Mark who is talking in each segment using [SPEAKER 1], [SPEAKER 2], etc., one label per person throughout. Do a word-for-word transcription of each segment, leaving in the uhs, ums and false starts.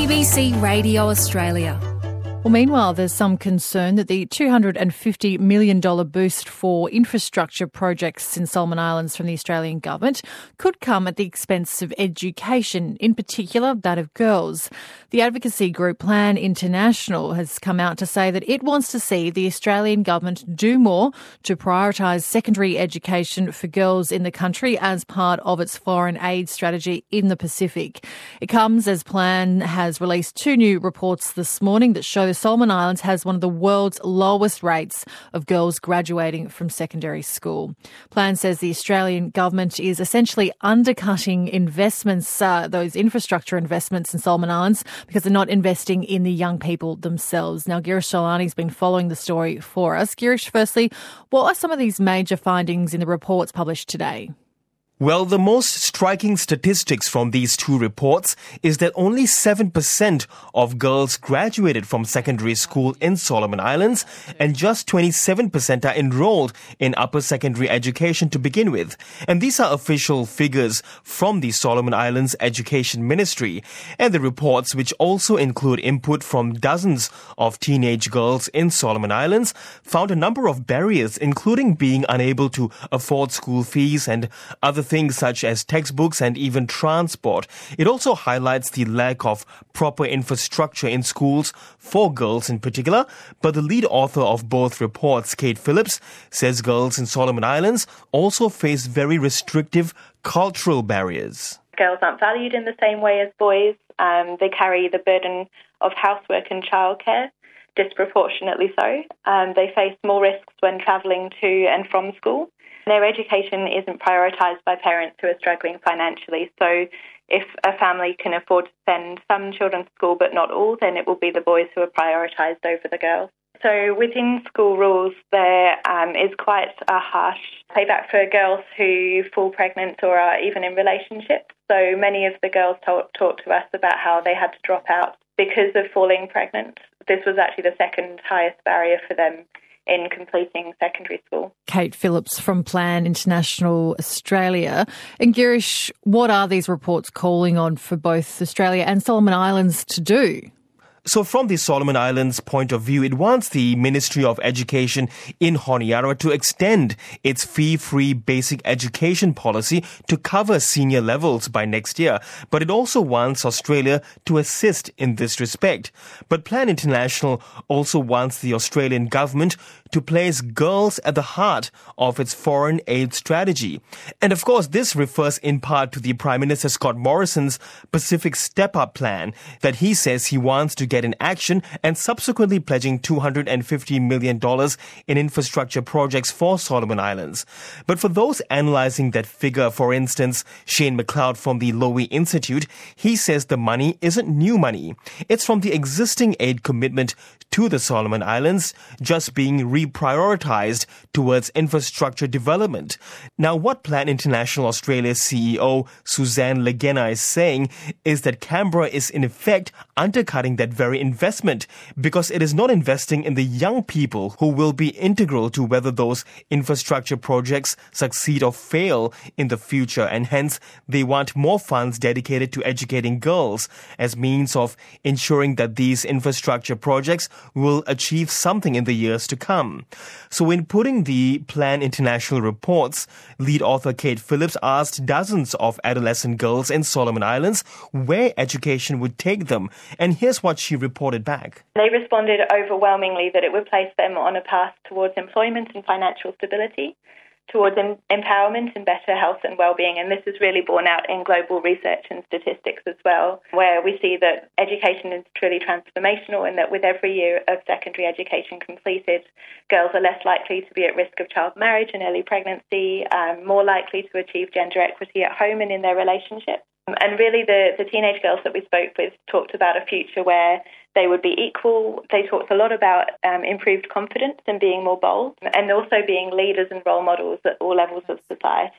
[SPEAKER 1] B C Radio Australia.
[SPEAKER 2] Well, meanwhile, there's some concern that the two hundred fifty million dollars boost for infrastructure projects in Solomon Islands from the Australian government could come at the expense of education, in particular that of girls. The advocacy group Plan International has come out to say that it wants to see the Australian government do more to prioritise secondary education for girls in the country as part of its foreign aid strategy in the Pacific. It comes as Plan has released two new reports this morning that show the Solomon Islands has one of the world's lowest rates of girls graduating from secondary school. Plan says the Australian government is essentially undercutting investments, uh, those infrastructure investments in Solomon Islands, because they're not investing in the young people themselves. Now, Girish Solani's been following the story for us. Girish, firstly, what are some of these major findings in the reports published today?
[SPEAKER 3] Well, the most striking statistics from these two reports is that only seven percent of girls graduated from secondary school in Solomon Islands and just twenty-seven percent are enrolled in upper secondary education to begin with. And these are official figures from the Solomon Islands Education Ministry. And the reports, which also include input from dozens of teenage girls in Solomon Islands, found a number of barriers, including being unable to afford school fees and other things such as textbooks and even transport. It also highlights the lack of proper infrastructure in schools for girls in particular. But the lead author of both reports, Kate Phillips, says girls in Solomon Islands also face very restrictive cultural barriers.
[SPEAKER 4] Girls aren't valued in the same way as boys. Um, they carry the burden of housework and childcare, disproportionately so. Um, they face more risks when travelling to and from school. Their education isn't prioritised by parents who are struggling financially. So if a family can afford to send some children to school but not all, then it will be the boys who are prioritised over the girls. So within school rules, there um, is quite a harsh payback for girls who fall pregnant or are even in relationships. So many of the girls talk, talk to us about how they had to drop out because of falling pregnant. This was actually the second highest barrier for them in completing secondary school.
[SPEAKER 2] Kate Phillips from Plan International Australia. And Girish, what are these reports calling on for both Australia and Solomon Islands to do?
[SPEAKER 3] So from the Solomon Islands point of view, it wants the Ministry of Education in Honiara to extend its fee-free basic education policy to cover senior levels by next year. But it also wants Australia to assist in this respect. But Plan International also wants the Australian government to place girls at the heart of its foreign aid strategy. And of course, this refers in part to the Prime Minister Scott Morrison's Pacific Step-Up plan that he says he wants to get in action and subsequently pledging two hundred fifty million dollars in infrastructure projects for Solomon Islands. But for those analysing that figure, for instance, Shane McLeod from the Lowy Institute, he says the money isn't new money. It's from the existing aid commitment to the Solomon Islands, just being reprioritised towards infrastructure development. Now, what Plan International Australia's C E O, Suzanne Legena, is saying is that Canberra is in effect undercutting that very investment because it is not investing in the young people who will be integral to whether those infrastructure projects succeed or fail in the future, and hence they want more funds dedicated to educating girls as means of ensuring that these infrastructure projects will achieve something in the years to come. So in putting the Plan International reports, lead author Kate Phillips asked dozens of adolescent girls in Solomon Islands where education would take them, and here's what she reported back.
[SPEAKER 4] They responded overwhelmingly that it would place them on a path towards employment and financial stability, towards em- empowerment and better health and well-being. And this is really borne out in global research and statistics as well, where we see that education is truly transformational and that with every year of secondary education completed, girls are less likely to be at risk of child marriage and early pregnancy, um, more likely to achieve gender equity at home and in their relationships. And really the, the teenage girls that we spoke with talked about a future where they would be equal. They talked a lot about um, improved confidence and being more bold, and also being leaders and role models at all levels of society.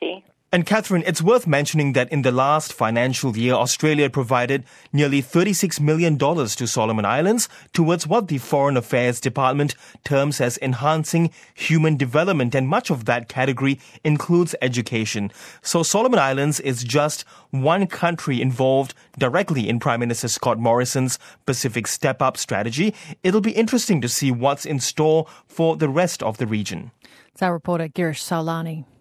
[SPEAKER 3] And Catherine, it's worth mentioning that in the last financial year, Australia provided nearly thirty-six million dollars to Solomon Islands towards what the Foreign Affairs Department terms as enhancing human development, and much of that category includes education. So Solomon Islands is just one country involved directly in Prime Minister Scott Morrison's Pacific Step Up strategy. It'll be interesting to see what's in store for the rest of the region.
[SPEAKER 2] It's our reporter Girish Saulani.